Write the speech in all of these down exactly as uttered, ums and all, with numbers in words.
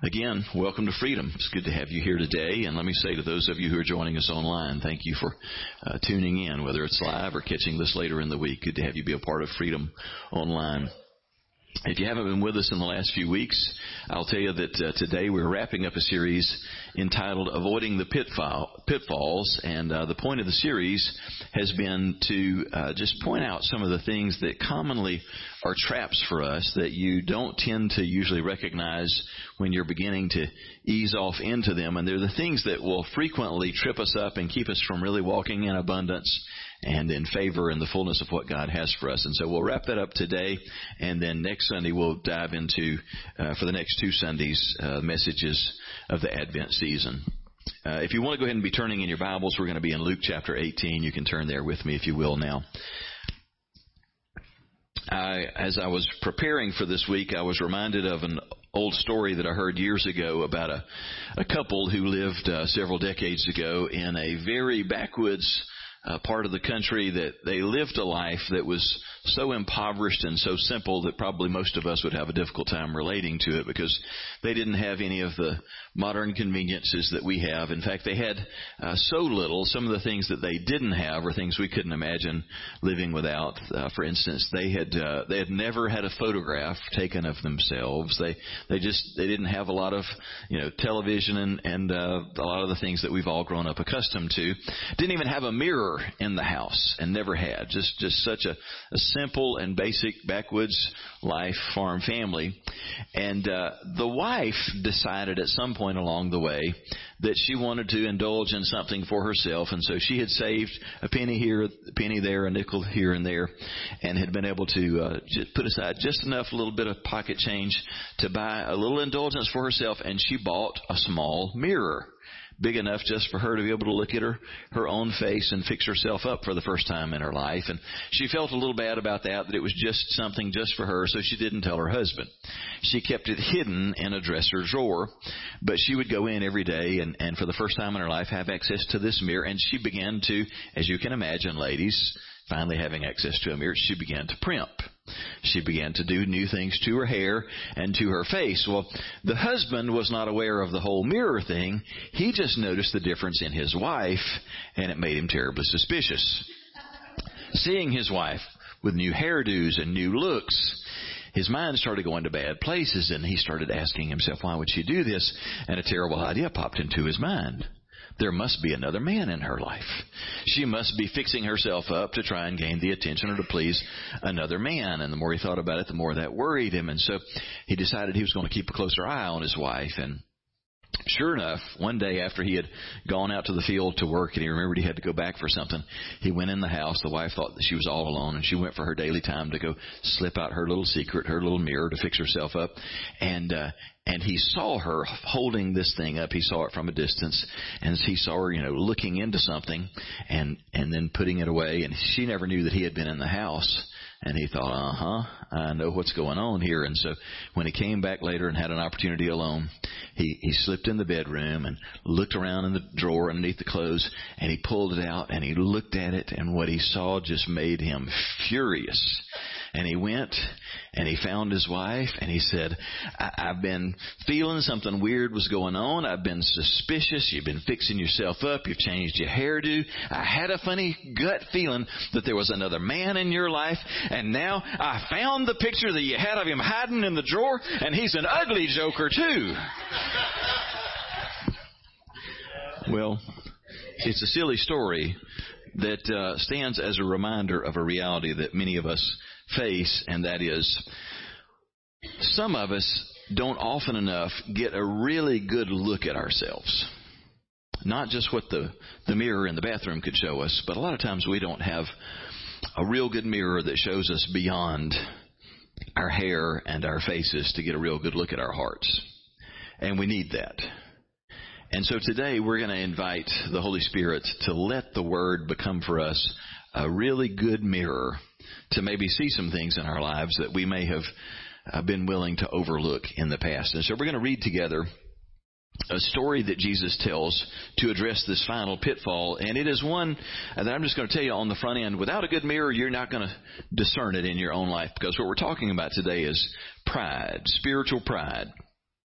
Again, welcome to Freedom. It's good to have you here today. And let me say to those of you who are joining us online, thank you for uh, tuning in, whether it's live or catching this later in the week. Good to have you be a part of Freedom Online. If you haven't been with us in the last few weeks, I'll tell you that uh, today we're wrapping up a series entitled Avoiding the Pitfall, Pitfalls. And uh, the point of the series has been to uh, just point out some of the things that commonly are traps for us that you don't tend to usually recognize when you're beginning to ease off into them. And they're the things that will frequently trip us up and keep us from really walking in abundance and in favor and the fullness of what God has for us. And so we'll wrap that up today, and then next Sunday we'll dive into, uh, for the next two Sundays, uh, messages of the Advent season. Uh, if you want to go ahead and be turning in your Bibles, we're going to be in Luke chapter eighteen. You can turn there with me if you will now. I, as I was preparing for this week, I was reminded of an old story that I heard years ago about a, a couple who lived uh, several decades ago in a very backwoods Uh, part of the country, that they lived a life that was so impoverished and so simple that probably most of us would have a difficult time relating to it, because they didn't have any of the modern conveniences that we have. In fact, they had uh, so little. Some of the things that they didn't have were things we couldn't imagine living without. Uh, for instance, they had uh, they had never had a photograph taken of themselves. They they just they didn't have a lot of you know television and and uh, a lot of the things that we've all grown up accustomed to. Didn't even have a mirror in the house, and never had. Just just such a, a simple and basic backwoods life, farm family. And uh, the wife decided at some point along the way that she wanted to indulge in something for herself, and so she had saved a penny here, a penny there, a nickel here and there, and had been able to uh, just put aside just enough, a little bit of pocket change to buy a little indulgence for herself, and she bought a small mirror. Big enough just for her to be able to look at her, her own face and fix herself up for the first time in her life. And she felt a little bad about that, that it was just something just for her, so she didn't tell her husband. She kept it hidden in a dresser drawer, but she would go in every day and, and for the first time in her life have access to this mirror. And she began to, as you can imagine, ladies, finally having access to a mirror, she began to primp. She began to do new things to her hair and to her face. Well, the husband was not aware of the whole mirror thing. He just noticed the difference in his wife, and it made him terribly suspicious. Seeing his wife with new hairdos and new looks, his mind started going to bad places, and he started asking himself, why would she do this? And a terrible idea popped into his mind. There must be another man in her life. She must be fixing herself up to try and gain the attention or to please another man. And the more he thought about it, the more that worried him. And so he decided he was going to keep a closer eye on his wife. And sure enough, one day after he had gone out to the field to work and he remembered he had to go back for something, he went in the house. The wife thought that she was all alone, and she went for her daily time to go slip out her little secret, her little mirror to fix herself up. And uh, and he saw her holding this thing up. He saw it from a distance, and he saw her, you know, looking into something and and then putting it away. And she never knew that he had been in the house. And he thought, uh-huh, I know what's going on here. And so when he came back later and had an opportunity alone, he, he slipped in the bedroom and looked around in the drawer underneath the clothes, and he pulled it out and he looked at it, and what he saw just made him furious. And he went and he found his wife, and he said, I- I've been feeling something weird was going on. I've been suspicious. You've been fixing yourself up. You've changed your hairdo. I had a funny gut feeling that there was another man in your life. And now I found the picture that you had of him hiding in the drawer, and he's an ugly joker too. Well, it's a silly story that uh, stands as a reminder of a reality that many of us face, and that is, some of us don't often enough get a really good look at ourselves. Not just what the, the mirror in the bathroom could show us, but a lot of times we don't have a real good mirror that shows us beyond our hair and our faces to get a real good look at our hearts. And we need that. And so today we're going to invite the Holy Spirit to let the Word become for us a really good mirror to maybe see some things in our lives that we may have uh, been willing to overlook in the past. And so we're going to read together a story that Jesus tells to address this final pitfall. And it is one that I'm just going to tell you on the front end, without a good mirror, you're not going to discern it in your own life, because what we're talking about today is pride, spiritual pride.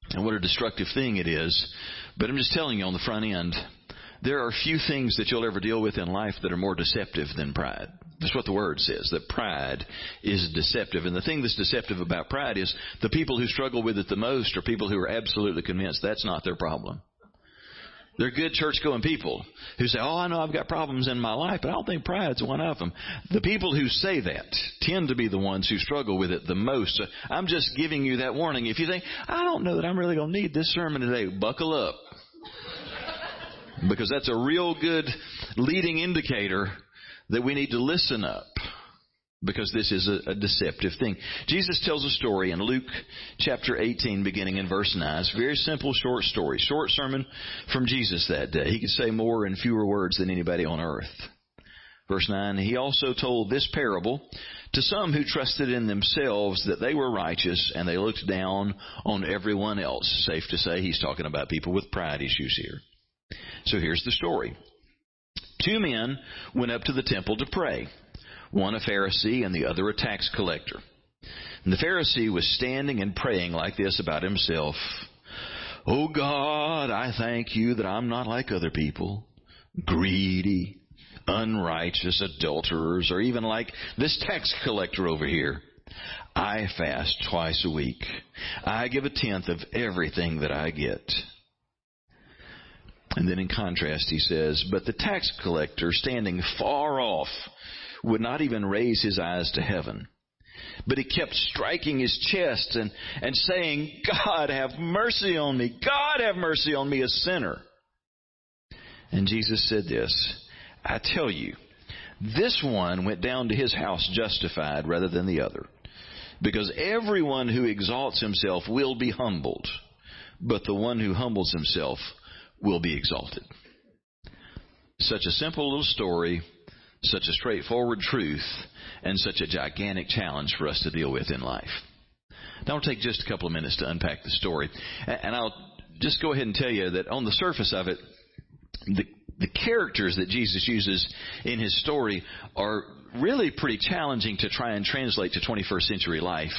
and what a destructive thing it is. But I'm just telling you on the front end, there are few things that you'll ever deal with in life that are more deceptive than pride. That's what the Word says, that pride is deceptive. And the thing that's deceptive about pride is the people who struggle with it the most are people who are absolutely convinced that's not their problem. They're good church-going people who say, oh, I know I've got problems in my life, but I don't think pride's one of them. The people who say that tend to be the ones who struggle with it the most. So I'm just giving you that warning. If you think, I don't know that I'm really going to need this sermon today, buckle up. Because that's a real good leading indicator that we need to listen up. Because this is a, a deceptive thing. Jesus tells a story in Luke chapter eighteen, beginning in verse nine. It's a very simple, short story. Short sermon from Jesus that day. He could say more in fewer words than anybody on earth. Verse nine, he also told this parable to some who trusted in themselves that they were righteous and they looked down on everyone else. Safe to say he's talking about people with pride issues here. So here's the story. Two men went up to the temple to pray. One a Pharisee and the other a tax collector. And the Pharisee was standing and praying like this about himself. Oh God, I thank you that I'm not like other people, greedy, unrighteous, adulterers, or even like this tax collector over here. I fast twice a week. I give a tenth of everything that I get. And then in contrast he says, but the tax collector, standing far off, would not even raise his eyes to heaven. But he kept striking his chest and, and saying, God, have mercy on me. God, have mercy on me, a sinner. And Jesus said this, I tell you, this one went down to his house justified rather than the other. Because everyone who exalts himself will be humbled, but the one who humbles himself will be exalted. Such a simple little story, such a straightforward truth, and such a gigantic challenge for us to deal with in life. Now, I'll take just a couple of minutes to unpack the story. And I'll just go ahead and tell you that on the surface of it, the, the characters that Jesus uses in his story are really pretty challenging to try and translate to twenty-first century life.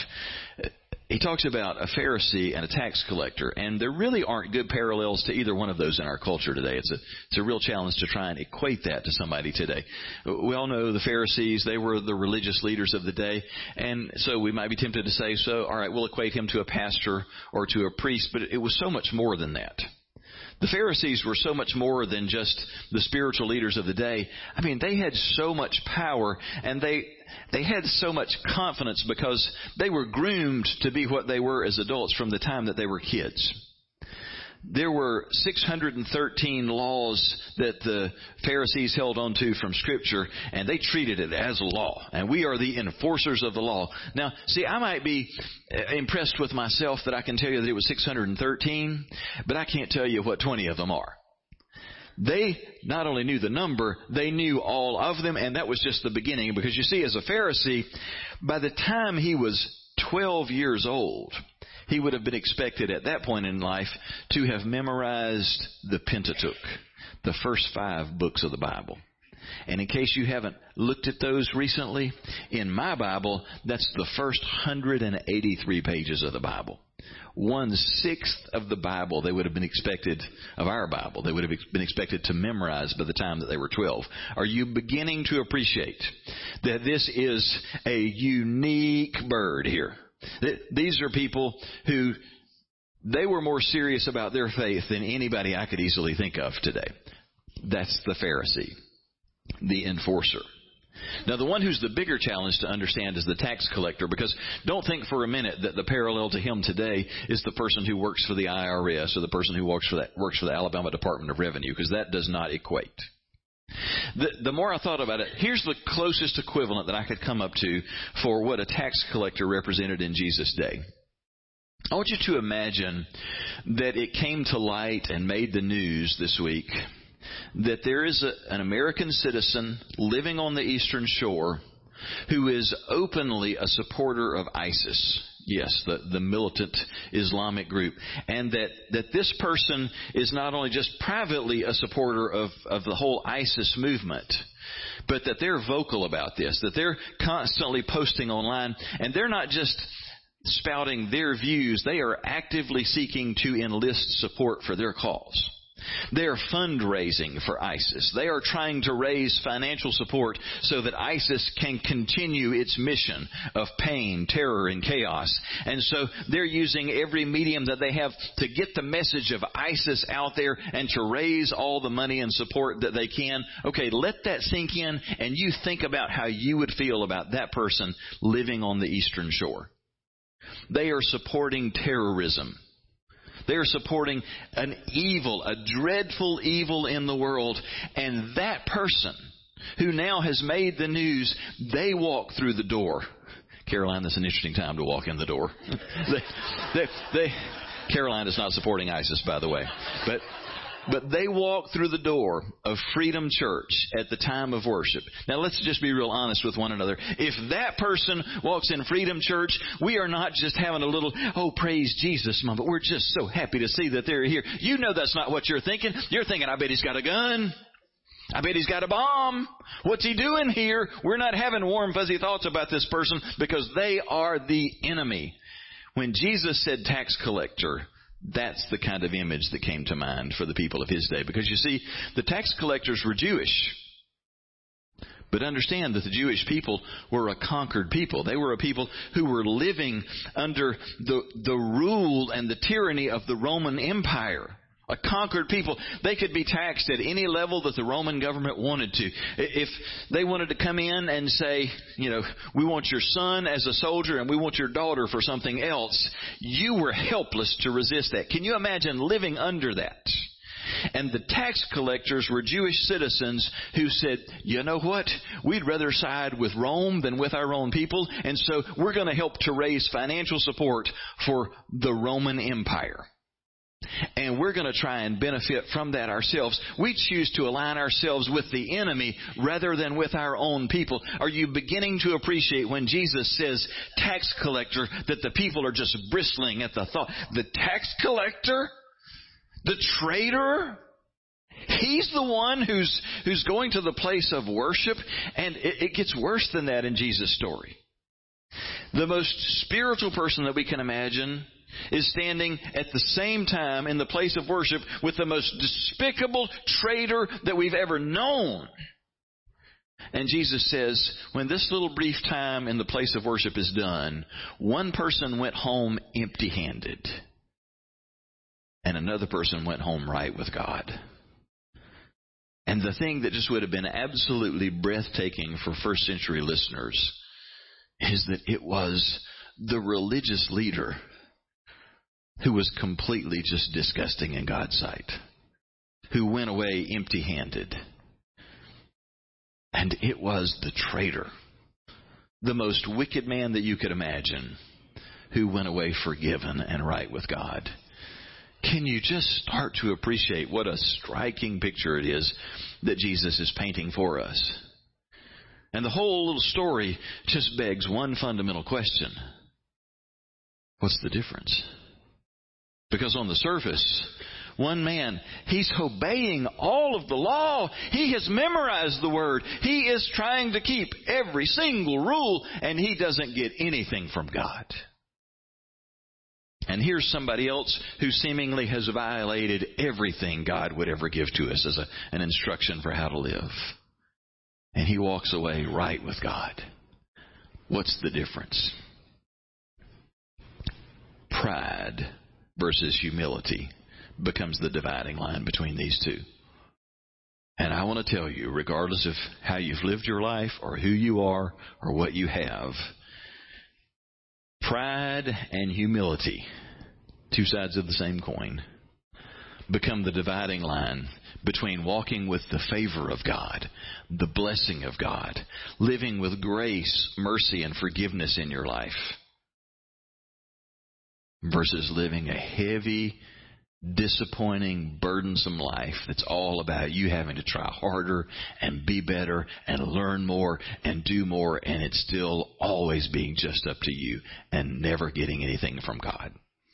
He talks about a Pharisee and a tax collector, and there really aren't good parallels to either one of those in our culture today. It's a, it's a real challenge to try and equate that to somebody today. We all know the Pharisees, they were the religious leaders of the day, and so we might be tempted to say, so, all right, we'll equate him to a pastor or to a priest, but it was so much more than that. The Pharisees were so much more than just the spiritual leaders of the day. I mean, they had so much power, and they they had so much confidence because they were groomed to be what they were as adults from the time that they were kids. There were six hundred thirteen laws that the Pharisees held on to from Scripture, and they treated it as law. And we are the enforcers of the law. Now, see, I might be impressed with myself that I can tell you that it was six hundred thirteen, but I can't tell you what twenty of them are. They not only knew the number, they knew all of them, and that was just the beginning. Because you see, as a Pharisee, by the time he was twelve years old, he would have been expected at that point in life to have memorized the Pentateuch, the first five books of the Bible. And in case you haven't looked at those recently, in my Bible, that's the first one hundred eighty-three pages of the Bible. One-sixth of the Bible they would have been expected, of our Bible, they would have been expected to memorize by the time that they were twelve. Are you beginning to appreciate that this is a unique bird here? These are people who, they were more serious about their faith than anybody I could easily think of today. That's the Pharisee, the enforcer. Now, the one who's the bigger challenge to understand is the tax collector, because don't think for a minute that the parallel to him today is the person who works for the I R S or the person who works for that works for the Alabama Department of Revenue, because that does not equate. The, the more I thought about it, here's the closest equivalent that I could come up to for what a tax collector represented in Jesus' day. I want you to imagine that it came to light and made the news this week that there is a, an American citizen living on the Eastern Shore who is openly a supporter of ISIS. Yes, the, the militant Islamic group. And that, that this person is not only just privately a supporter of, of the whole ISIS movement, but that they're vocal about this, that they're constantly posting online. And they're not just spouting their views, they are actively seeking to enlist support for their cause. They are fundraising for ISIS. They are trying to raise financial support so that ISIS can continue its mission of pain, terror, and chaos. And so they're using every medium that they have to get the message of ISIS out there and to raise all the money and support that they can. Okay, let that sink in, and you think about how you would feel about that person living on the Eastern Shore. They are supporting terrorism. They are supporting an evil, a dreadful evil in the world. And that person who now has made the news, they walk through the door. Caroline, that's an interesting time to walk in the door. they, they, they, Caroline is not supporting ISIS, by the way. But But they walk through the door of Freedom Church at the time of worship. Now, let's just be real honest with one another. If that person walks in Freedom Church, we are not just having a little, oh, praise Jesus moment. We're just so happy to see that they're here. You know that's not what you're thinking. You're thinking, I bet he's got a gun. I bet he's got a bomb. What's he doing here? We're not having warm, fuzzy thoughts about this person because they are the enemy. When Jesus said tax collector, that's the kind of image that came to mind for the people of his day. Because you see, the tax collectors were Jewish. But understand that the Jewish people were a conquered people. They were a people who were living under the, the rule and the tyranny of the Roman Empire. A conquered people. They could be taxed at any level that the Roman government wanted to. If they wanted to come in and say, you know, we want your son as a soldier and we want your daughter for something else, you were helpless to resist that. Can you imagine living under that? And the tax collectors were Jewish citizens who said, you know what? We'd rather side with Rome than with our own people. And so we're going to help to raise financial support for the Roman Empire. And we're going to try and benefit from that ourselves. We choose to align ourselves with the enemy rather than with our own people. Are you beginning to appreciate when Jesus says tax collector that the people are just bristling at the thought? The tax collector? The traitor? He's the one who's who's going to the place of worship. And it, it gets worse than that in Jesus' story. The most spiritual person that we can imagine is standing at the same time in the place of worship with the most despicable traitor that we've ever known. And Jesus says, when this little brief time in the place of worship is done, one person went home empty-handed, and another person went home right with God. And the thing that just would have been absolutely breathtaking for first century listeners is that it was the religious leader who was completely just disgusting in God's sight, who went away empty-handed. And it was the traitor, the most wicked man that you could imagine, who went away forgiven and right with God. Can you just start to appreciate what a striking picture it is that Jesus is painting for us? And the whole little story just begs one fundamental question. What's the difference? Because on the surface, one man, he's obeying all of the law. He has memorized the word. He is trying to keep every single rule, and he doesn't get anything from God. And here's somebody else who seemingly has violated everything God would ever give to us as a, an instruction for how to live. And he walks away right with God. What's the difference? Pride versus humility becomes the dividing line between these two. And I want to tell you, regardless of how you've lived your life or who you are or what you have, pride and humility, two sides of the same coin, become the dividing line between walking with the favor of God, the blessing of God, living with grace, mercy, and forgiveness in your life, versus living a heavy, disappointing, burdensome life that's all about you having to try harder and be better and learn more and do more, and it's still always being just up to you and never getting anything from God.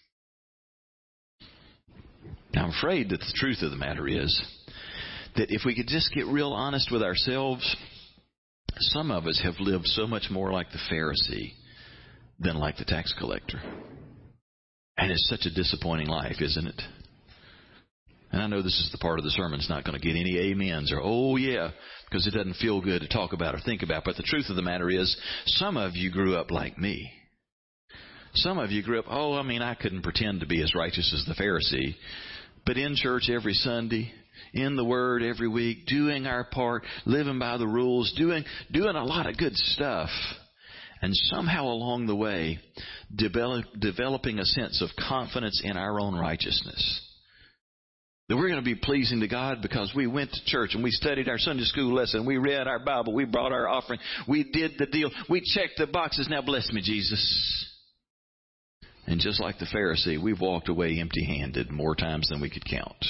Now, I'm afraid that the truth of the matter is that if we could just get real honest with ourselves, some of us have lived so much more like the Pharisee than like the tax collector. And it's such a disappointing life, isn't it? And I know this is the part of the sermon that's not going to get any amens or, oh, yeah, because it doesn't feel good to talk about or think about. But the truth of the matter is, some of you grew up like me. Some of you grew up, oh, I mean, I couldn't pretend to be as righteous as the Pharisee. But in church every Sunday, in the Word every week, doing our part, living by the rules, doing doing a lot of good stuff. And somehow along the way, develop, developing a sense of confidence in our own righteousness. That we're going to be pleasing to God because we went to church and we studied our Sunday school lesson. We read our Bible. We brought our offering. We did the deal. We checked the boxes. Now bless me, Jesus. And just like the Pharisee, we've walked away empty-handed more times than we could count.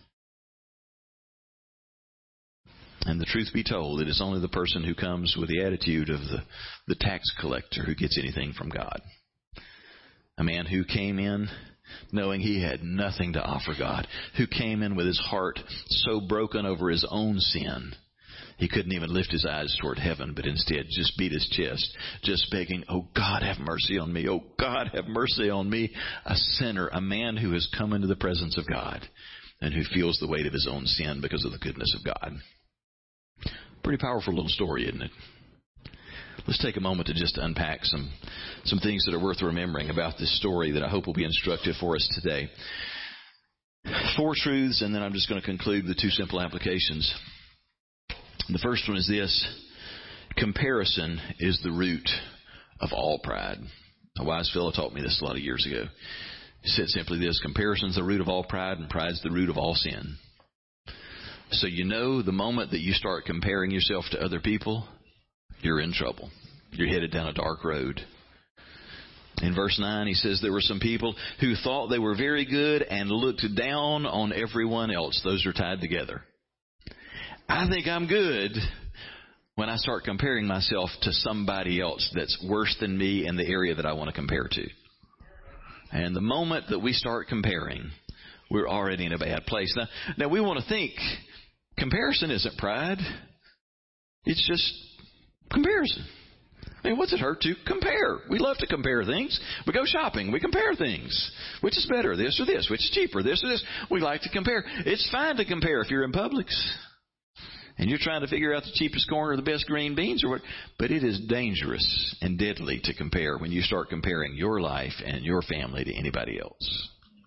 And the truth be told, it is only the person who comes with the attitude of the, the tax collector who gets anything from God. A man who came in knowing he had nothing to offer God, who came in with his heart so broken over his own sin, he couldn't even lift his eyes toward heaven, but instead just beat his chest, just begging, oh, God, have mercy on me. Oh, God, have mercy on me, a sinner, a man who has come into the presence of God and who feels the weight of his own sin because of the goodness of God. Pretty powerful little story, isn't it? Let's take a moment to just unpack some some things that are worth remembering about this story that I hope will be instructive for us today. Four truths, and then I'm just going to conclude with two simple applications. The first one is this: comparison is the root of all pride. A wise fellow taught me this a lot of years ago. He said simply this: comparison is the root of all pride, and pride is the root of all sin. So you know the moment that you start comparing yourself to other people, you're in trouble. You're headed down a dark road. In verse nine, he says there were some people who thought they were very good and looked down on everyone else. Those are tied together. I think I'm good when I start comparing myself to somebody else that's worse than me in the area that I want to compare to. And the moment that we start comparing, we're already in a bad place. Now, now we want to think comparison isn't pride. It's just comparison. I mean, what's it hurt to compare? We love to compare things. We go shopping. We compare things. Which is better, this or this? Which is cheaper, this or this? We like to compare. It's fine to compare if you're in Publix and you're trying to figure out the cheapest corn or the best green beans or what. But it is dangerous and deadly to compare when you start comparing your life and your family to anybody else.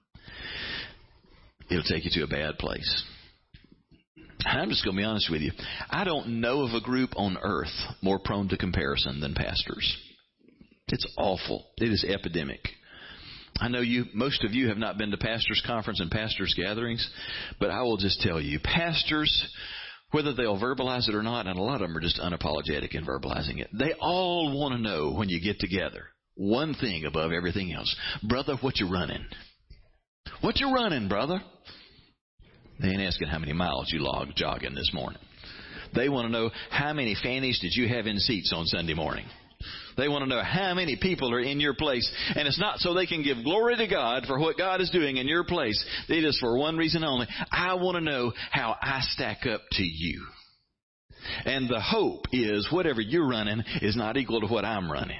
It'll take you to a bad place. I'm just going to be honest with you. I don't know of a group on earth more prone to comparison than pastors. It's awful. It is epidemic. I know you, most of you have not been to pastors' conference and pastors' gatherings, but I will just tell you, pastors, whether they'll verbalize it or not, and a lot of them are just unapologetic in verbalizing it, they all want to know when you get together one thing above everything else. Brother, what you running? What you running, brother? They ain't asking how many miles you log jogging this morning. They want to know how many fannies did you have in seats on Sunday morning. They want to know how many people are in your place. And it's not so they can give glory to God for what God is doing in your place. It is for one reason only. I want to know how I stack up to you. And the hope is whatever you're running is not equal to what I'm running.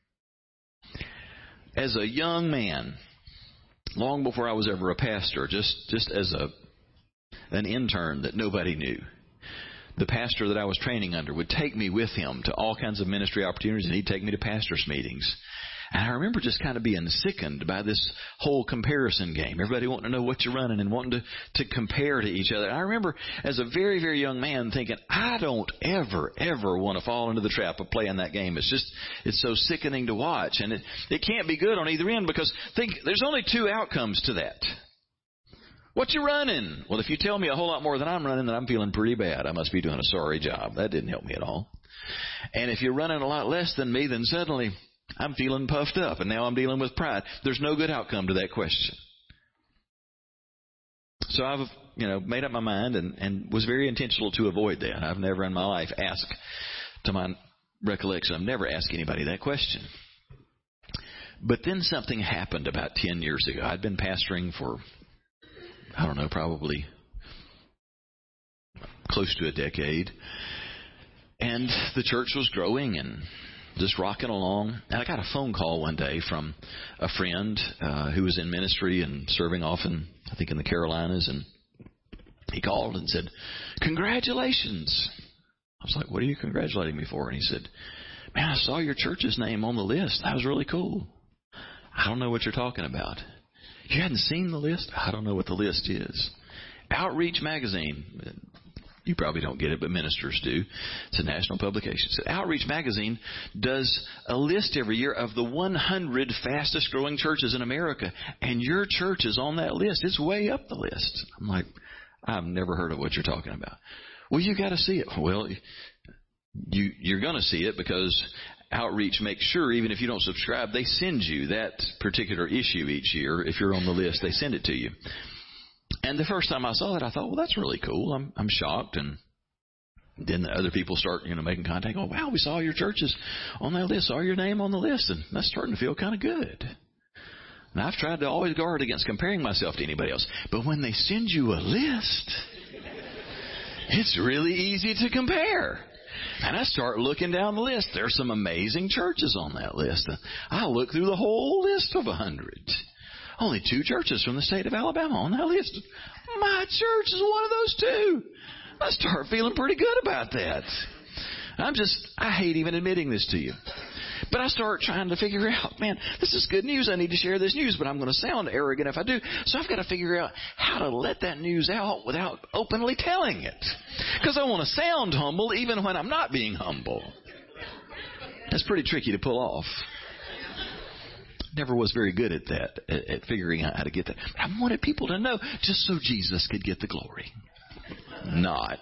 As a young man, long before I was ever a pastor, just, just as a an intern that nobody knew, the pastor that I was training under would take me with him to all kinds of ministry opportunities, and he'd take me to pastors' meetings. And I remember just kind of being sickened by this whole comparison game. Everybody wanting to know what you're running and wanting to, to compare to each other. And I remember as a very, very young man thinking, I don't ever, ever want to fall into the trap of playing that game. It's just, it's so sickening to watch. And it, it can't be good on either end, because think there's only two outcomes to that. What you running? Well, if you tell me a whole lot more than I'm running, then I'm feeling pretty bad. I must be doing a sorry job. That didn't help me at all. And if you're running a lot less than me, then suddenly I'm feeling puffed up, and now I'm dealing with pride. There's no good outcome to that question. So I've, you know, made up my mind and, and was very intentional to avoid that. I've never in my life asked, to my recollection, I've never asked anybody that question. But then something happened about ten years ago. I'd been pastoring for, I don't know, probably close to a decade. And the church was growing, and just rocking along. And I got a phone call one day from a friend uh, who was in ministry and serving often, I think, in the Carolinas. And he called and said, "Congratulations." I was like, "What are you congratulating me for?" And he said, "Man, I saw your church's name on the list. That was really cool." "I don't know what you're talking about." "You hadn't seen the list?" "I don't know what the list is." Outreach Magazine. You probably don't get it, but ministers do. It's a national publication. So Outreach Magazine does a list every year of the one hundred fastest growing churches in America. And your church is on that list. It's way up the list. I'm like, I've never heard of what you're talking about. "Well, you got to see it." Well, you, you're going to see it because Outreach makes sure, even if you don't subscribe, they send you that particular issue each year. If you're on the list, they send it to you. And the first time I saw it, I thought, well, that's really cool. I'm, I'm shocked. And then the other people start, you know, making contact. "Oh, wow, we saw your churches on that list, saw your name on the list." And that's starting to feel kind of good. And I've tried to always guard against comparing myself to anybody else. But when they send you a list, it's really easy to compare. And I start looking down the list. There's some amazing churches on that list. I look through the whole list of a hundred. Only two churches from the state of Alabama on that list. My church is one of those two. I start feeling pretty good about that. I'm just, I hate even admitting this to you. But I start trying to figure out, man, this is good news. I need to share this news, but I'm going to sound arrogant if I do. So I've got to figure out how to let that news out without openly telling it. Because I want to sound humble even when I'm not being humble. That's pretty tricky to pull off. Never was very good at that, at, at figuring out how to get that. But I wanted people to know just so Jesus could get the glory. Not.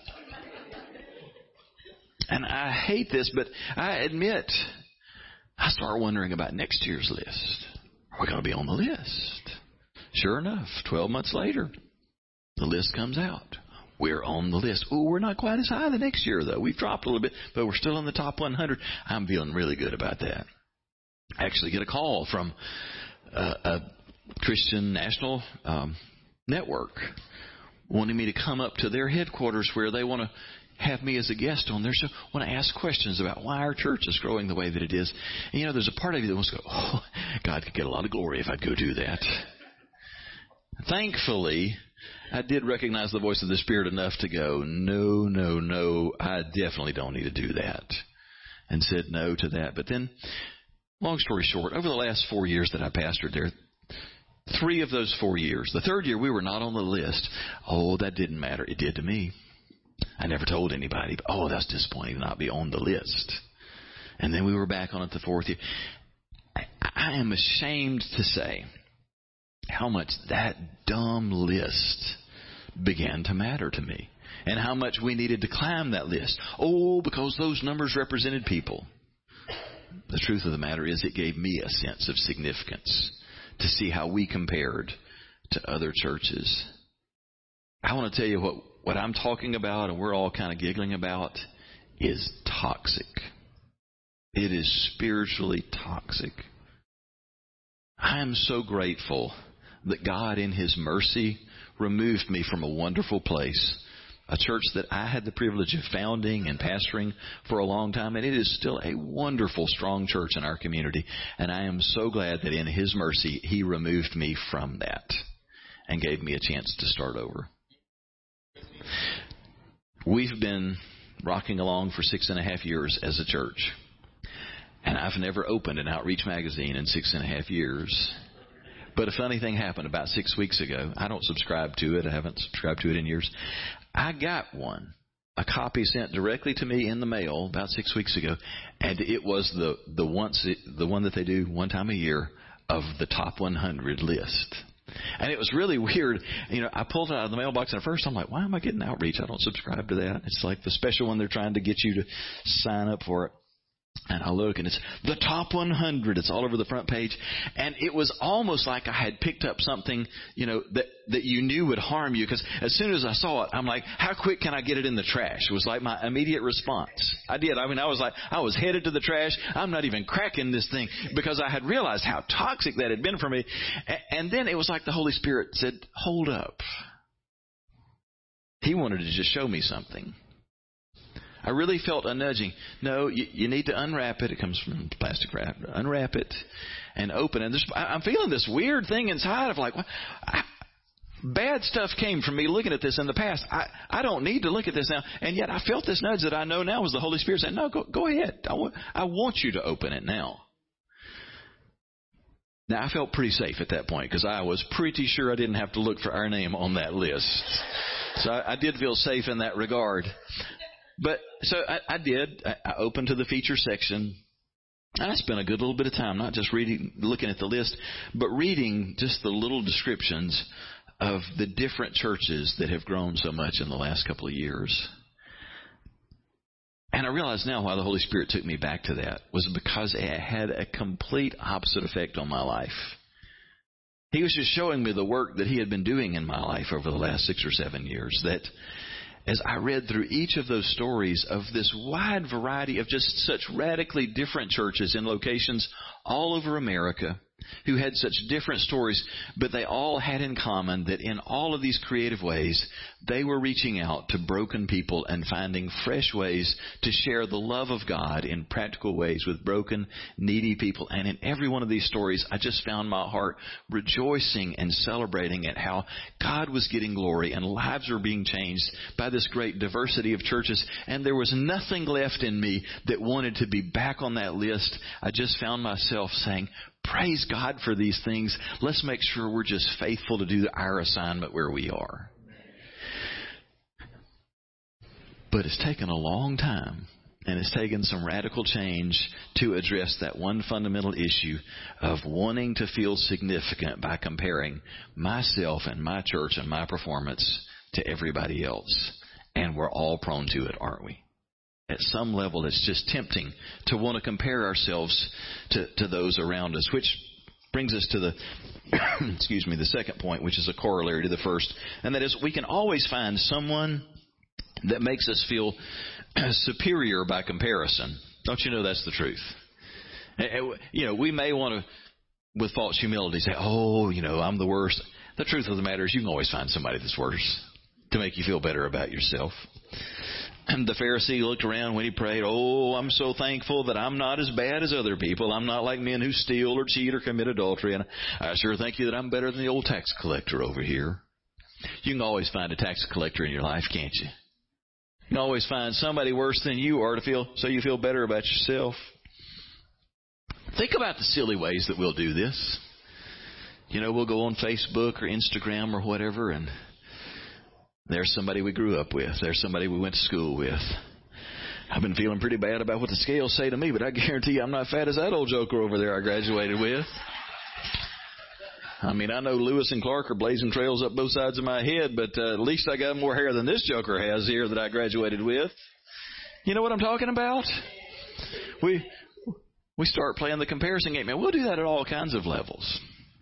And I hate this, but I admit, I start wondering about next year's list. Are we going to be on the list? Sure enough, twelve months later, the list comes out. We're on the list. Oh, we're not quite as high the next year, though. We've dropped a little bit, but we're still in the top one hundred. I'm feeling really good about that. I actually get a call from a, a Christian national um, network wanting me to come up to their headquarters where they want to have me as a guest on their show. I want to ask questions about why our church is growing the way that it is. And, you know, there's a part of you that wants to go, "Oh, God could get a lot of glory if I'd go do that." Thankfully, I did recognize the voice of the Spirit enough to go, no, no, no, I definitely don't need to do that. And said no to that. But then, long story short, over the last four years that I pastored there, three of those four years, the third year we were not on the list. Oh, that didn't matter. It did to me. I never told anybody. But, oh, that's disappointing to not be on the list. And then we were back on it the fourth year. I, I am ashamed to say how much that dumb list began to matter to me. And how much we needed to climb that list. Oh, because those numbers represented people. The truth of the matter is it gave me a sense of significance to see how we compared to other churches. I want to tell you what, what I'm talking about, and we're all kind of giggling about, is toxic. It is spiritually toxic. I am so grateful that God in His mercy removed me from a wonderful place, a church that I had the privilege of founding and pastoring for a long time, and it is still a wonderful, strong church in our community. And I am so glad that in His mercy, He removed me from that and gave me a chance to start over. We've been rocking along for six and a half years as a church, and I've never opened an Outreach magazine in six and a half years. But a funny thing happened about six weeks ago. I don't subscribe to it. I haven't subscribed to it in years. I got one, a copy sent directly to me in the mail about six weeks ago, and it was the the once the one that they do one time a year of the top one hundred list. And it was really weird. You know, I pulled it out of the mailbox, and at first I'm like, why am I getting Outreach? I don't subscribe to that. It's like the special one they're trying to get you to sign up for it. And I look, and it's the top one hundred. It's all over the front page. And it was almost like I had picked up something, you know, that, that you knew would harm you. Because as soon as I saw it, I'm like, how quick can I get it in the trash? It was like my immediate response. I did. I mean, I was like, I was headed to the trash. I'm not even cracking this thing, because I had realized how toxic that had been for me. And then it was like the Holy Spirit said, hold up. He wanted to just show me something. I really felt a nudging. No, you, you need to unwrap it. It comes from plastic wrap. Unwrap it and open it. And I, I'm feeling this weird thing inside of like, well, I, bad stuff came from me looking at this in the past. I, I don't need to look at this now. And yet I felt this nudge that I know now was the Holy Spirit saying, no, go, go ahead. I, w- I want you to open it now. Now, I felt pretty safe at that point because I was pretty sure I didn't have to look for our name on that list. So I, I did feel safe in that regard. But so I, I did. I, I opened to the feature section. And I spent a good little bit of time not just reading, looking at the list, but reading just the little descriptions of the different churches that have grown so much in the last couple of years. And I realize now why the Holy Spirit took me back to that was because it had a complete opposite effect on my life. He was just showing me the work that He had been doing in my life over the last six or seven years. That as I read through each of those stories of this wide variety of just such radically different churches in locations all over America who had such different stories, but they all had in common that in all of these creative ways, they were reaching out to broken people and finding fresh ways to share the love of God in practical ways with broken, needy people. And in every one of these stories, I just found my heart rejoicing and celebrating at how God was getting glory and lives were being changed by this great diversity of churches. And there was nothing left in me that wanted to be back on that list. I just found myself saying, praise God for these things. Let's make sure we're just faithful to do our assignment where we are. But it's taken a long time, and it's taken some radical change to address that one fundamental issue of wanting to feel significant by comparing myself and my church and my performance to everybody else. And we're all prone to it, aren't we? At some level, it's just tempting to want to compare ourselves to, to those around us, which brings us to the, excuse me, the second point, which is a corollary to the first. And that is we can always find someone that makes us feel superior by comparison. Don't you know that's the truth? You know, we may want to, with false humility, say, oh, you know, I'm the worst. The truth of the matter is you can always find somebody that's worse to make you feel better about yourself. And the Pharisee looked around when he prayed, oh, I'm so thankful that I'm not as bad as other people. I'm not like men who steal or cheat or commit adultery. And I sure thank you that I'm better than the old tax collector over here. You can always find a tax collector in your life, can't you? You can always find somebody worse than you are to feel, so you feel better about yourself. Think about the silly ways that we'll do this. You know, we'll go on Facebook or Instagram or whatever, and there's somebody we grew up with. There's somebody we went to school with. I've been feeling pretty bad about what the scales say to me, but I guarantee you I'm not fat as that old joker over there I graduated with. I mean, I know Lewis and Clark are blazing trails up both sides of my head, but uh, at least I got more hair than this joker has here that I graduated with. You know what I'm talking about? We we start playing the comparison game, and we'll do that at all kinds of levels.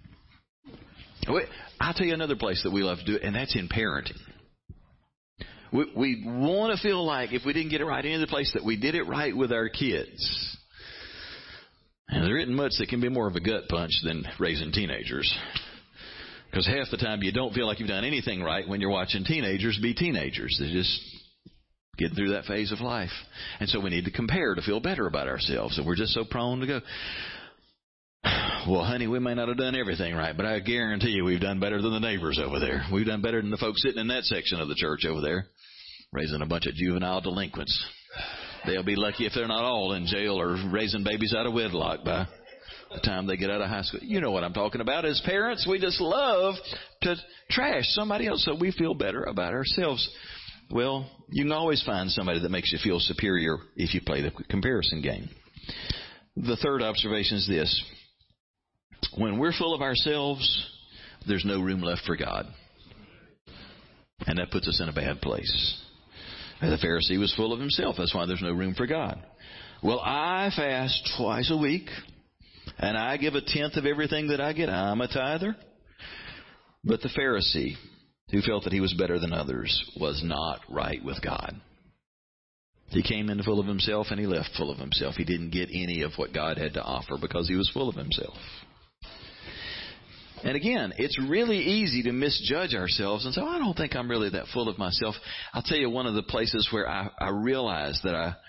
I'll tell you another place that we love to do it, and that's in parenting. We, we want to feel like if we didn't get it right in any other place, that we did it right with our kids. And there isn't much that can be more of a gut punch than raising teenagers. Because half the time you don't feel like you've done anything right when you're watching teenagers be teenagers. They're just getting through that phase of life. And so we need to compare to feel better about ourselves. And we're just so prone to go, well, honey, we may not have done everything right, but I guarantee you we've done better than the neighbors over there. We've done better than the folks sitting in that section of the church over there, raising a bunch of juvenile delinquents. They'll be lucky if they're not all in jail or raising babies out of wedlock by the time they get out of high school. You know what I'm talking about. As parents, we just love to trash somebody else so we feel better about ourselves. Well, you can always find somebody that makes you feel superior if you play the comparison game. The third observation is this. When we're full of ourselves, there's no room left for God. And that puts us in a bad place. The Pharisee was full of himself. That's why there's no room for God. Well, I fast twice a week, and I give a tenth of everything that I get. I'm a tither. But the Pharisee, who felt that he was better than others, was not right with God. He came in full of himself, and he left full of himself. He didn't get any of what God had to offer because he was full of himself. And again, it's really easy to misjudge ourselves and say, oh, I don't think I'm really that full of myself. I'll tell you one of the places where I, I realize that I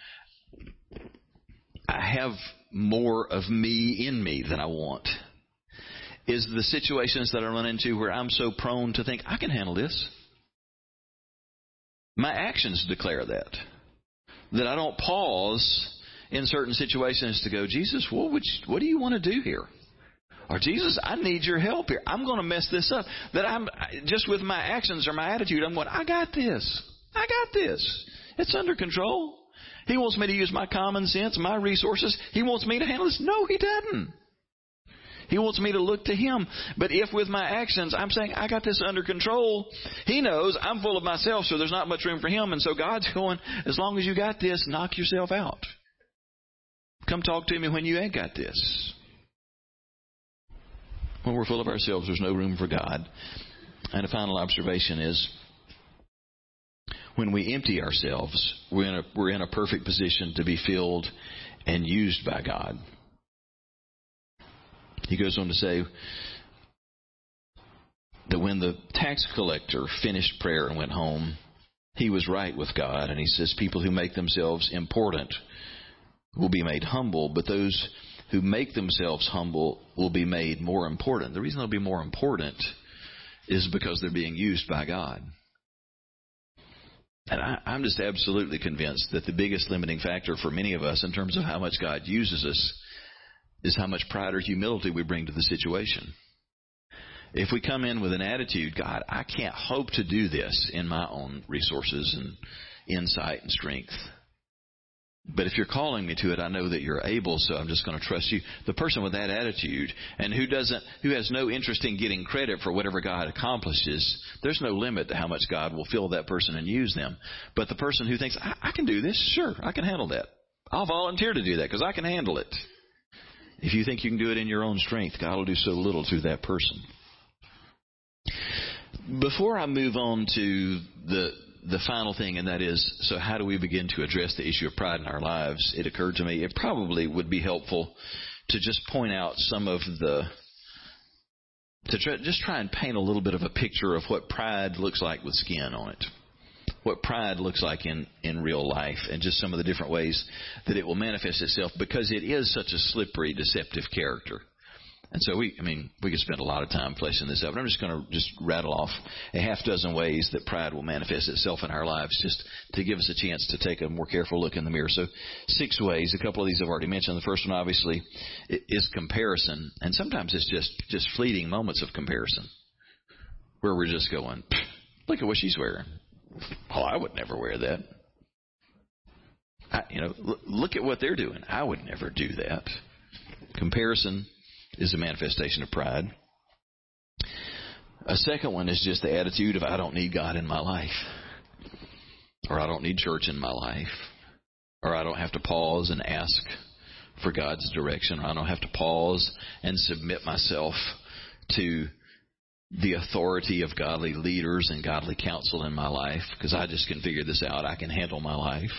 I have more of me in me than I want is the situations that I run into where I'm so prone to think, I can handle this. My actions declare that. That I don't pause in certain situations to go, Jesus, what would you, what do you want to do here? Or Jesus, I need your help here. I'm going to mess this up. That I'm just with my actions or my attitude, I'm going, I got this. I got this. It's under control. He wants me to use my common sense, my resources. He wants me to handle this. No, He doesn't. He wants me to look to Him. But if with my actions I'm saying, I got this under control, He knows I'm full of myself, so there's not much room for Him. And so God's going, as long as you got this, knock yourself out. Come talk to me when you ain't got this. When we're full of ourselves, there's no room for God. And a final observation is, when we empty ourselves, we're in a, we're in a perfect position to be filled and used by God. He goes on to say that when the tax collector finished prayer and went home, he was right with God. And he says, people who make themselves important will be made humble, but those who make themselves humble will be made more important. The reason they'll be more important is because they're being used by God. And I, I'm just absolutely convinced that the biggest limiting factor for many of us in terms of how much God uses us is how much pride or humility we bring to the situation. If we come in with an attitude, God, I can't hope to do this in my own resources and insight and strength. But if you're calling me to it, I know that you're able, so I'm just going to trust you. The person with that attitude and who doesn't, who has no interest in getting credit for whatever God accomplishes, there's no limit to how much God will fill that person and use them. But the person who thinks, I, I can do this, sure, I can handle that. I'll volunteer to do that because I can handle it. If you think you can do it in your own strength, God will do so little through that person. Before I move on to the the final thing, and that is, so how do we begin to address the issue of pride in our lives? It occurred to me it probably would be helpful to just point out some of the, to try, just try and paint a little bit of a picture of what pride looks like with skin on it. What pride looks like in, in real life, and just some of the different ways that it will manifest itself, because it is such a slippery, deceptive character. And so we, I mean, we could spend a lot of time fleshing this out, but I'm just going to just rattle off a half dozen ways that pride will manifest itself in our lives, just to give us a chance to take a more careful look in the mirror. So six ways. A couple of these I've already mentioned. The first one, obviously, is comparison. And sometimes it's just, just fleeting moments of comparison where we're just going, look at what she's wearing. Oh, I would never wear that. I, you know, l- look at what they're doing. I would never do that. Comparison is a manifestation of pride. A second one is just the attitude of, I don't need God in my life, or I don't need church in my life, or I don't have to pause and ask for God's direction, or I don't have to pause and submit myself to the authority of godly leaders and godly counsel in my life, because I just can figure this out. I can handle my life.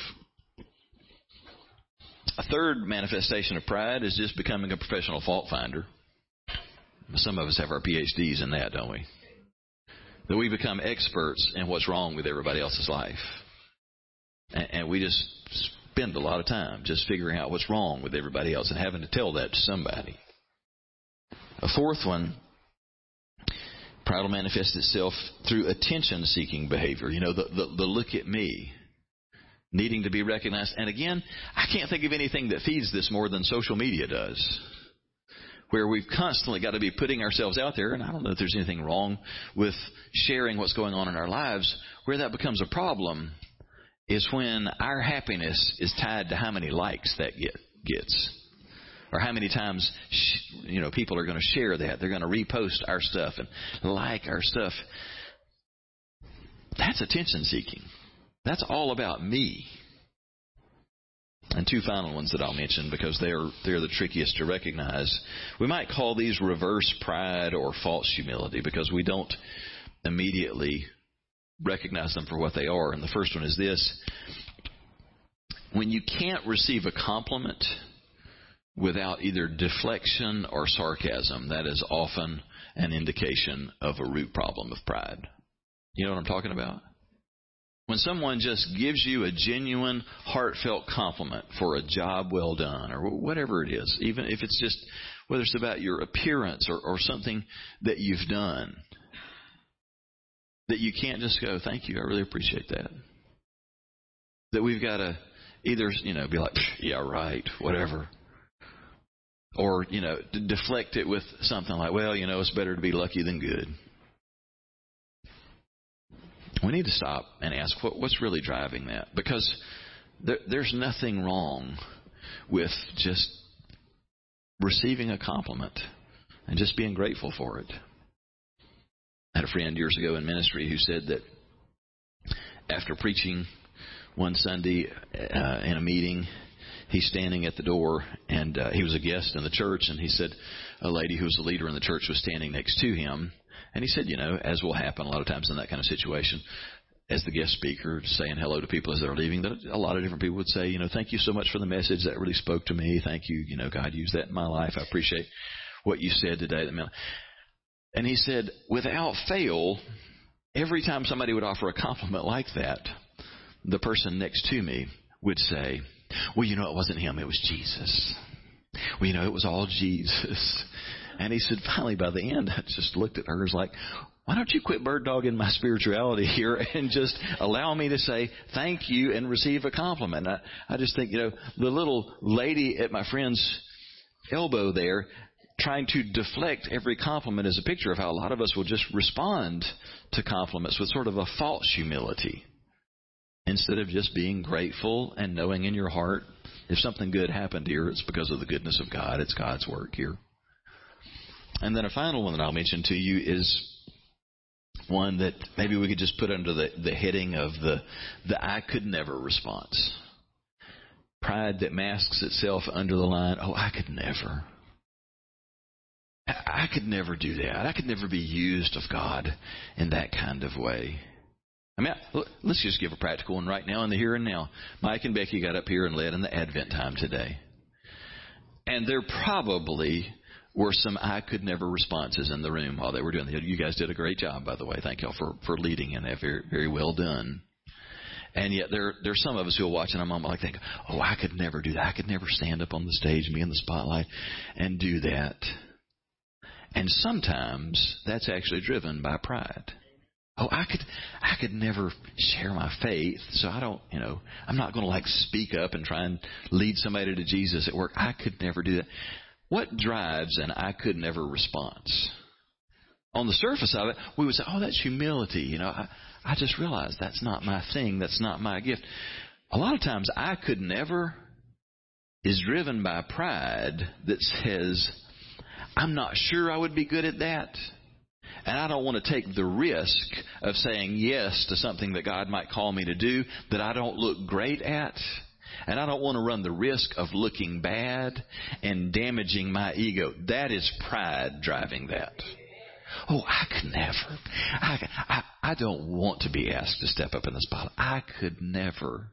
A third manifestation of pride is just becoming a professional fault finder. Some of us have our P H Ds in that, don't we? That we become experts in what's wrong with everybody else's life. And, and we just spend a lot of time just figuring out what's wrong with everybody else and having to tell that to somebody. A fourth one, pride will manifest itself through attention-seeking behavior. You know, the, the, the look at me. Needing to be recognized. And again, I can't think of anything that feeds this more than social media does, where we've constantly got to be putting ourselves out there. And I don't know if there's anything wrong with sharing what's going on in our lives. Where that becomes a problem is when our happiness is tied to how many likes that get, gets, or how many times you know people are going to share that. They're going to repost our stuff and like our stuff. That's attention seeking. That's all about me. And two final ones that I'll mention, because they're they're the trickiest to recognize. We might call these reverse pride or false humility, because we don't immediately recognize them for what they are. And the first one is this: when you can't receive a compliment without either deflection or sarcasm, that is often an indication of a root problem of pride. You know what I'm talking about? When someone just gives you a genuine, heartfelt compliment for a job well done or whatever it is, even if it's just, whether it's about your appearance or, or something that you've done, that you can't just go, thank you, I really appreciate that. That we've got to either, you know, be like, yeah, right, whatever. Or, you know, d- deflect it with something like, well, you know, it's better to be lucky than good. We need to stop and ask what, what's really driving that. Because there, there's nothing wrong with just receiving a compliment and just being grateful for it. I had a friend years ago in ministry who said that after preaching one Sunday uh, in a meeting, he's standing at the door, and uh, he was a guest in the church, and he said a lady who was the leader in the church was standing next to him. And he said, you know, as will happen a lot of times in that kind of situation, as the guest speaker, saying hello to people as they're leaving, that a lot of different people would say, you know, thank you so much for the message. That really spoke to me. Thank you. You know, God used that in my life. I appreciate what you said today. And he said, without fail, every time somebody would offer a compliment like that, the person next to me would say, well, you know, it wasn't him. It was Jesus. Well, you know, it was all Jesus. And he said, finally, by the end, I just looked at her as like, why don't you quit bird dogging my spirituality here and just allow me to say thank you and receive a compliment? I, I just think, you know, the little lady at my friend's elbow there trying to deflect every compliment is a picture of how a lot of us will just respond to compliments with sort of a false humility instead of just being grateful and knowing in your heart if something good happened here, it's because of the goodness of God. It's God's work here. And then a final one that I'll mention to you is one that maybe we could just put under the, the heading of the, the I could never response. Pride that masks itself under the line, oh, I could never. I could never do that. I could never be used of God in that kind of way. I mean, let's just give a practical one right now in the here and now. Mike and Becky got up here and led in the Advent time today. And there probably were some I could never responses in the room while they were doing it. You guys did a great job, by the way. Thank y'all for, for leading in that. Very, very well done. And yet there there's some of us who are watching a moment like think, oh, I could never do that. I could never stand up on the stage and be in the spotlight and do that. And sometimes that's actually driven by pride. Oh, I could I could never share my faith, so I don't, you know, I'm not going to like speak up and try and lead somebody to Jesus at work. I could never do that. What drives an I could never response? On the surface of it, we would say, oh, that's humility. You know, I, I just realized that's not my thing. That's not my gift. A lot of times I could never is driven by pride that says, I'm not sure I would be good at that. And I don't want to take the risk of saying yes to something that God might call me to do that I don't look great at. And I don't want to run the risk of looking bad and damaging my ego. That is pride driving that. Oh, I could never. I, I, I don't want to be asked to step up in the spotlight. I could never.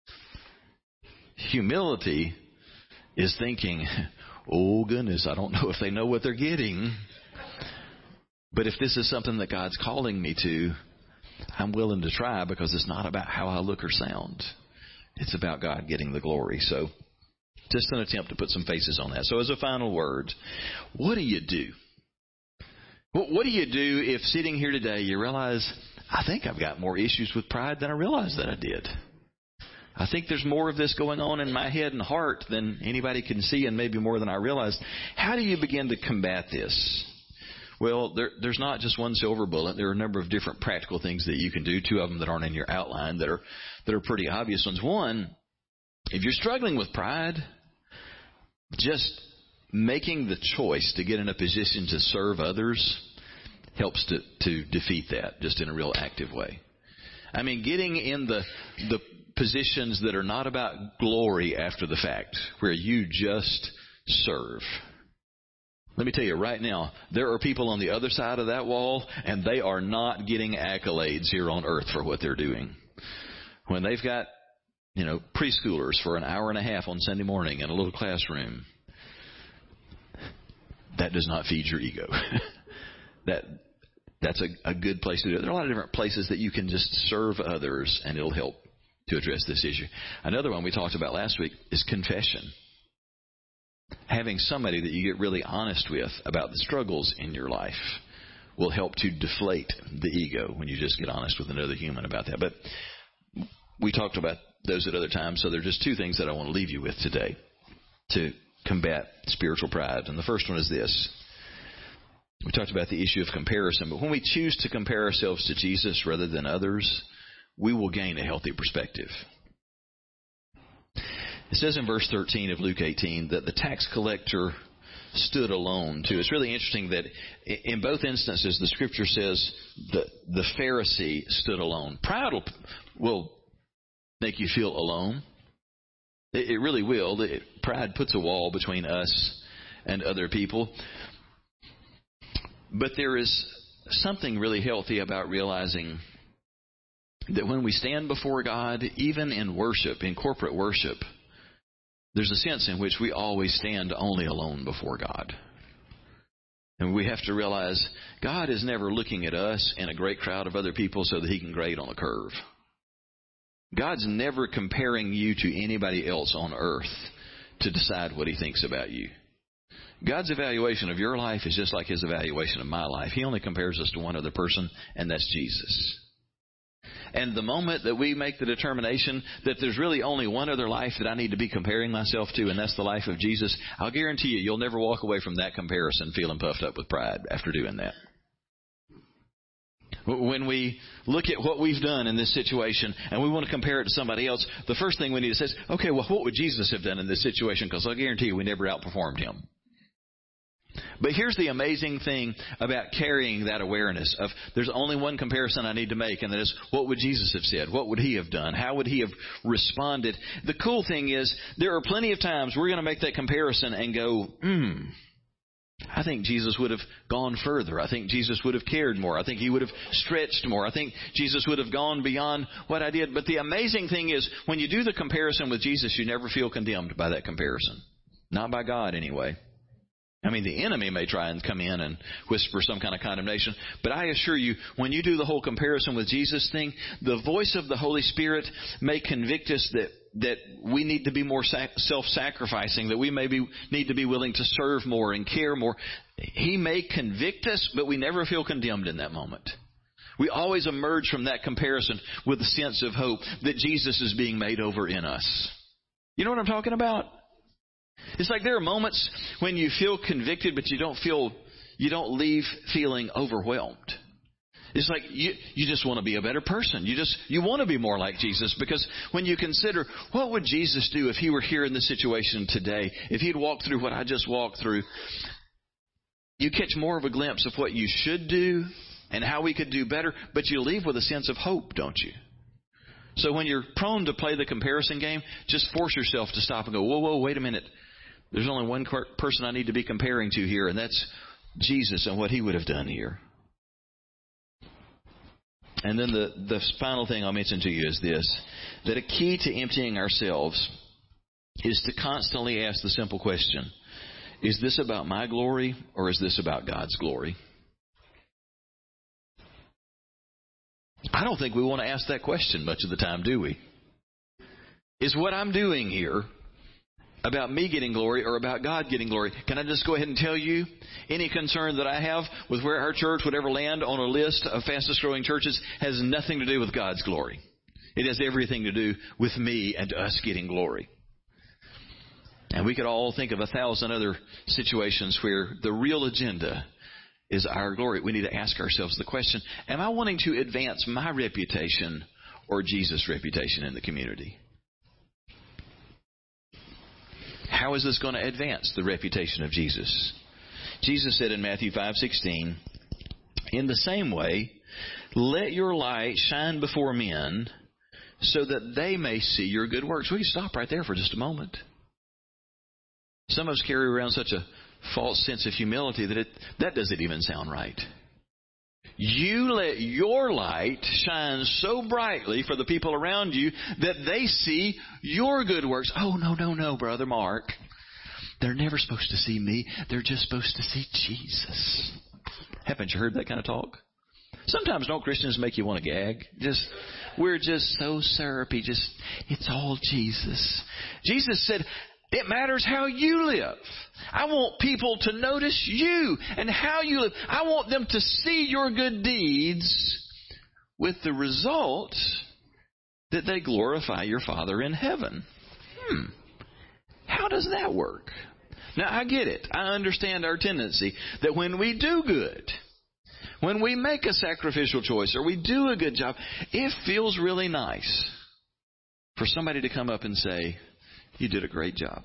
Humility is thinking, oh, goodness, I don't know if they know what they're getting. But if this is something that God's calling me to, I'm willing to try because it's not about how I look or sound. It's about God getting the glory. So just an attempt to put some faces on that. So as a final word, what do you do? What do you do if sitting here today you realize, I think I've got more issues with pride than I realized that I did. I think there's more of this going on in my head and heart than anybody can see, and maybe more than I realized. How do you begin to combat this? Well, there, there's not just one silver bullet. There are a number of different practical things that you can do. Two of them that aren't in your outline that are that are pretty obvious ones. One, if you're struggling with pride, just making the choice to get in a position to serve others helps to, to defeat that just in a real active way. I mean, getting in the the positions that are not about glory after the fact, where you just serve. Let me tell you right now, there are people on the other side of that wall, and they are not getting accolades here on earth for what they're doing. When they've got, you know, preschoolers for an hour and a half on Sunday morning in a little classroom, that does not feed your ego. that that's a, a good place to do it. There are a lot of different places that you can just serve others, and it'll help to address this issue. Another one we talked about last week is confession. Having somebody that you get really honest with about the struggles in your life will help to deflate the ego when you just get honest with another human about that. But we talked about those at other times, so there are just two things that I want to leave you with today to combat spiritual pride. And the first one is this. We talked about the issue of comparison, but when we choose to compare ourselves to Jesus rather than others, we will gain a healthy perspective. It says in verse thirteen of Luke eighteen that the tax collector stood alone too. It's really interesting that in both instances the Scripture says that the Pharisee stood alone. Pride will, will make you feel alone. It, it really will. It, pride puts a wall between us and other people. But there is something really healthy about realizing that when we stand before God, even in worship, in corporate worship, there's a sense in which we always stand only alone before God. And we have to realize God is never looking at us in a great crowd of other people so that He can grade on a curve. God's never comparing you to anybody else on earth to decide what He thinks about you. God's evaluation of your life is just like His evaluation of my life. He only compares us to one other person, and that's Jesus. And the moment that we make the determination that there's really only one other life that I need to be comparing myself to, and that's the life of Jesus, I'll guarantee you, you'll never walk away from that comparison feeling puffed up with pride after doing that. When we look at what we've done in this situation and we want to compare it to somebody else, the first thing we need to say is, okay, well, what would Jesus have done in this situation? Because I'll guarantee you we never outperformed Him. But here's the amazing thing about carrying that awareness of there's only one comparison I need to make, and that is, what would Jesus have said? What would He have done? How would He have responded? The cool thing is there are plenty of times we're going to make that comparison and go, hmm, I think Jesus would have gone further. I think Jesus would have cared more. I think He would have stretched more. I think Jesus would have gone beyond what I did. But the amazing thing is when you do the comparison with Jesus, you never feel condemned by that comparison. Not by God anyway. I mean, the enemy may try and come in and whisper some kind of condemnation, but I assure you, when you do the whole comparison with Jesus thing, the voice of the Holy Spirit may convict us that, that we need to be more sac- self-sacrificing, that we may be, need to be willing to serve more and care more. He may convict us, but we never feel condemned in that moment. We always emerge from that comparison with a sense of hope that Jesus is being made over in us. You know what I'm talking about? It's like there are moments when you feel convicted, but you don't feel, you don't leave feeling overwhelmed. It's like you, you just want to be a better person. You just, you want to be more like Jesus, because when you consider what would Jesus do if He were here in this situation today, if He'd walked through what I just walked through, you catch more of a glimpse of what you should do and how we could do better, but you leave with a sense of hope, don't you? So when you're prone to play the comparison game, just force yourself to stop and go, whoa, whoa, wait a minute. There's only one person I need to be comparing to here, and that's Jesus and what He would have done here. And then the, the final thing I'll mention to you is this, that a key to emptying ourselves is to constantly ask the simple question, is this about my glory or is this about God's glory? I don't think we want to ask that question much of the time, do we? Is what I'm doing here about me getting glory or about God getting glory? Can I just go ahead and tell you, any concern that I have with where our church would ever land on a list of fastest growing churches has nothing to do with God's glory. It has everything to do with me and us getting glory. And we could all think of a thousand other situations where the real agenda is our glory. We need to ask ourselves the question, am I wanting to advance my reputation or Jesus' reputation in the community? How is this going to advance the reputation of Jesus? Jesus said in Matthew five sixteen, in the same way, let your light shine before men so that they may see your good works. We can stop right there for just a moment. Some of us carry around such a false sense of humility that it, that doesn't even sound right. You let your light shine so brightly for the people around you that they see your good works. Oh, no, no, no, Brother Mark. They're never supposed to see me. They're just supposed to see Jesus. Haven't you heard that kind of talk? Sometimes don't Christians make you want to gag? Just, we're just so syrupy. Just, it's all Jesus. Jesus said, it matters how you live. I want people to notice you and how you live. I want them to see your good deeds with the result that they glorify your Father in heaven. Hmm. How does that work? Now, I get it. I understand our tendency that when we do good, when we make a sacrificial choice or we do a good job, it feels really nice for somebody to come up and say, you did a great job.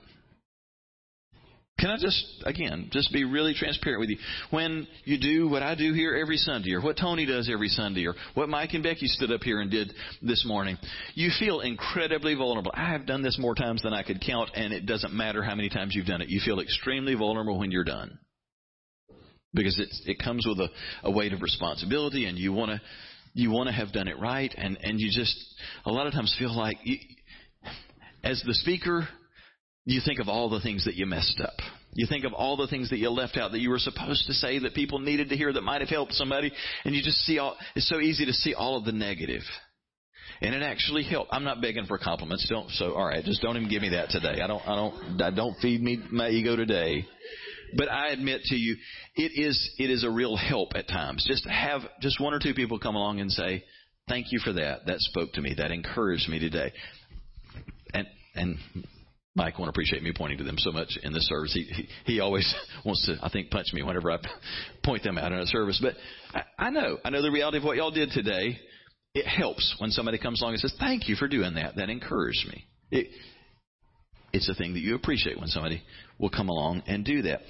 Can I just, again, just be really transparent with you? When you do what I do here every Sunday, or what Tony does every Sunday, or what Mike and Becky stood up here and did this morning, you feel incredibly vulnerable. I have done this more times than I could count, and it doesn't matter how many times you've done it. You feel extremely vulnerable when you're done. Because it's, it comes with a, a weight of responsibility, and you want to you want to have done it right, and, and you just a lot of times feel like, you, as the speaker, you think of all the things that you messed up. You think of all the things that you left out that you were supposed to say that people needed to hear that might have helped somebody, and you just see all. It's so easy to see all of the negative, and it actually helped. I'm not begging for compliments. Don't so all right. Just don't even give me that today. I don't. I don't. I don't feed me my ego today. But I admit to you, it is it is a real help at times just to have just one or two people come along and say, "Thank you for that. That spoke to me. That encouraged me today." And and Mike won't appreciate me pointing to them so much in this service. He he, he always wants to, I think, punch me whenever I point them out in a service. But I, I know I know the reality of what y'all did today. It helps when somebody comes along and says, "Thank you for doing that. That encouraged me." It, It's a thing that you appreciate when somebody will come along and do that.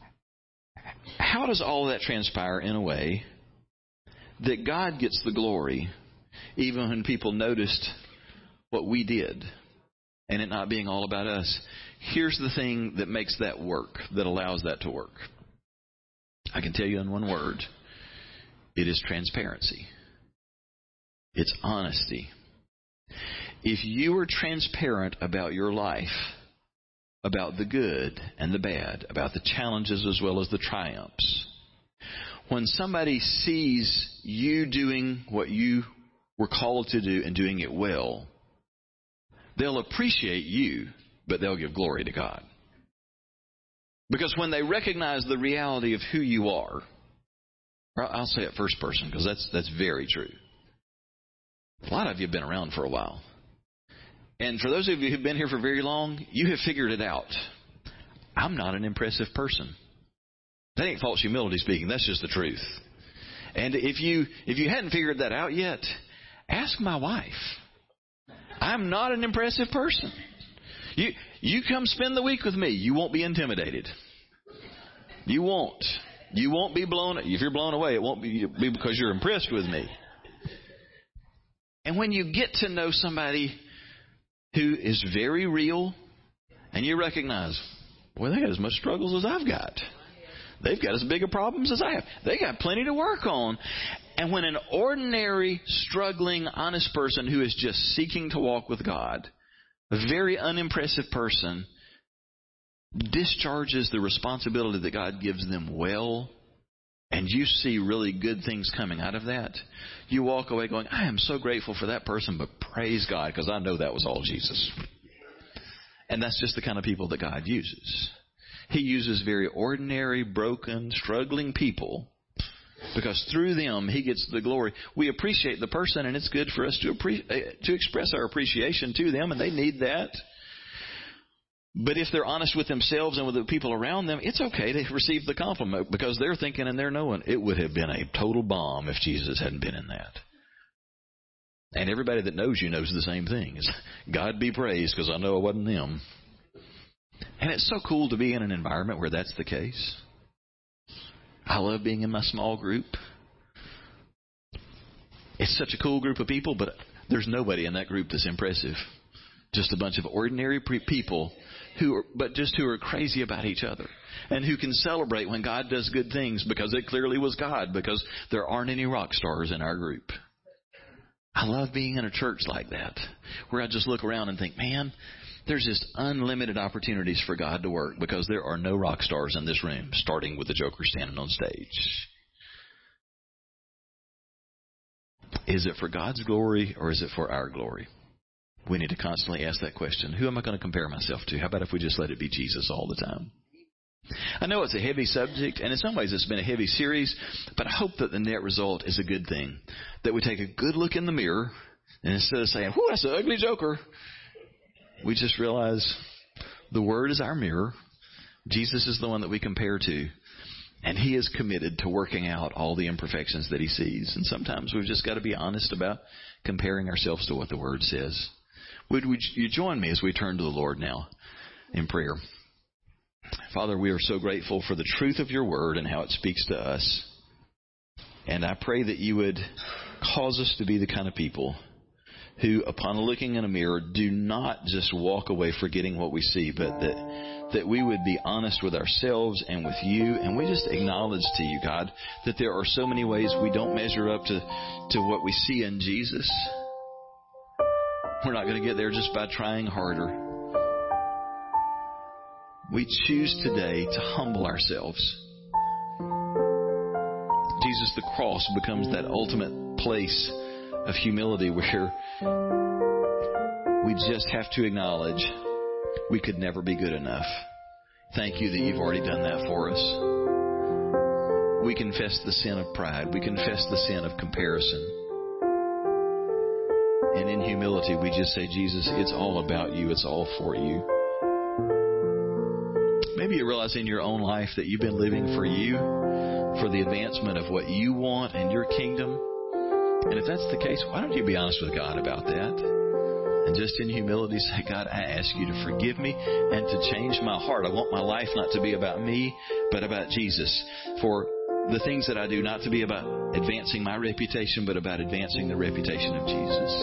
How does all of that transpire in a way that God gets the glory even when people noticed what we did and it not being all about us? Here's the thing that makes that work, that allows that to work. I can tell you in one word. It is transparency. It's honesty. If you are transparent about your life, about the good and the bad, about the challenges as well as the triumphs, when somebody sees you doing what you were called to do and doing it well, they'll appreciate you, but they'll give glory to God. Because when they recognize the reality of who you are, I'll say it first person because that's that's very true. A lot of you have been around for a while. And for those of you who've been here for very long, you have figured it out. I'm not an impressive person. That ain't false humility speaking. That's just the truth. And if you if you hadn't figured that out yet, ask my wife. I'm not an impressive person. You you come spend the week with me. You won't be intimidated. You won't. You won't be blown. If you're blown away, it won't be, be because you're impressed with me. And when you get to know somebody who is very real, and you recognize, well, they got as much struggles as I've got. They've got as big of problems as I have. They got plenty to work on. And when an ordinary, struggling, honest person who is just seeking to walk with God, a very unimpressive person, discharges the responsibility that God gives them well, and you see really good things coming out of that, you walk away going, I am so grateful for that person, but praise God, because I know that was all Jesus. And that's just the kind of people that God uses. He uses very ordinary, broken, struggling people, because through them, He gets the glory. We appreciate the person, and it's good for us to appre- to express our appreciation to them, and they need that. But if they're honest with themselves and with the people around them, it's okay to receive the compliment, because they're thinking and they're knowing it would have been a total bomb if Jesus hadn't been in that. And everybody that knows you knows the same thing. It's, God be praised, because I know it wasn't them. And it's so cool to be in an environment where that's the case. I love being in my small group. It's such a cool group of people, but there's nobody in that group that's impressive. Just a bunch of ordinary pre- people who are, but just who are crazy about each other, and who can celebrate when God does good things, because it clearly was God, because there aren't any rock stars in our group. I love being in a church like that, where I just look around and think, man, there's just unlimited opportunities for God to work, because there are no rock stars in this room, starting with the Joker standing on stage. Is it for God's glory or is it for our glory? We need to constantly ask that question. Who am I going to compare myself to? How about if we just let it be Jesus all the time? I know it's a heavy subject, and in some ways it's been a heavy series, but I hope that the net result is a good thing. That we take a good look in the mirror, and instead of saying, whoo, that's an ugly joker, we just realize the Word is our mirror. Jesus is the one that we compare to. And He is committed to working out all the imperfections that He sees. And sometimes we've just got to be honest about comparing ourselves to what the Word says. Would you join me as we turn to the Lord now in prayer? Father, we are so grateful for the truth of Your Word and how it speaks to us. And I pray that You would cause us to be the kind of people who, upon looking in a mirror, do not just walk away forgetting what we see, but that, that we would be honest with ourselves and with You. And we just acknowledge to You, God, that there are so many ways we don't measure up to, to what we see in Jesus. We're not going to get there just by trying harder. We choose today to humble ourselves. Jesus, the cross becomes that ultimate place of humility where we just have to acknowledge we could never be good enough. Thank You that You've already done that for us. We confess the sin of pride. We confess the sin of comparison. And in humility, we just say, Jesus, it's all about You. It's all for You. Maybe you realize in your own life that you've been living for You, for the advancement of what You want and Your kingdom. And if that's the case, why don't you be honest with God about that? And just in humility say, God, I ask You to forgive me and to change my heart. I want my life not to be about me, but about Jesus. For the things that I do, not to be about advancing my reputation, but about advancing the reputation of Jesus.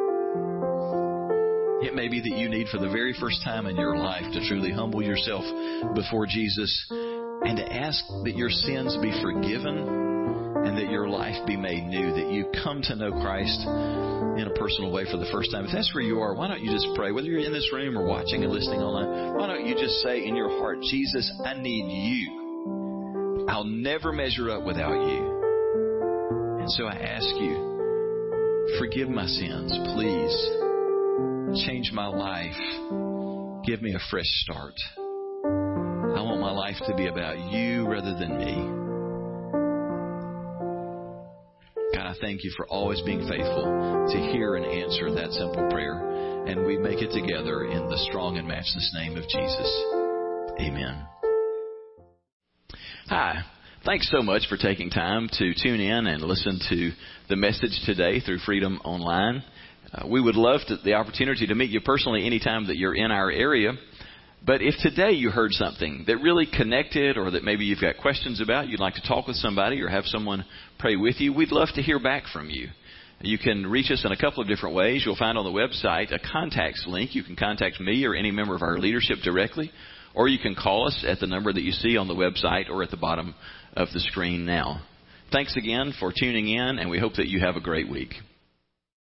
It may be that you need for the very first time in your life to truly humble yourself before Jesus and to ask that your sins be forgiven and that your life be made new, that you come to know Christ in a personal way for the first time. If that's where you are, why don't you just pray, whether you're in this room or watching and listening online, why don't you just say in your heart, Jesus, I need You. I'll never measure up without You. And so I ask You, forgive my sins, please. Change my life. Give me a fresh start. I want my life to be about You rather than me. God, I thank You for always being faithful to hear and answer that simple prayer. And we make it together in the strong and matchless name of Jesus. Amen. Hi. Thanks so much for taking time to tune in and listen to the message today through Freedom Online. Uh, we would love to, the opportunity to meet you personally anytime that you're in our area. But if today you heard something that really connected, or that maybe you've got questions about, you'd like to talk with somebody or have someone pray with you, we'd love to hear back from you. You can reach us in a couple of different ways. You'll find on the website a contacts link. You can contact me or any member of our leadership directly, or you can call us at the number that you see on the website or at the bottom of the screen now. Thanks again for tuning in, and we hope that you have a great week.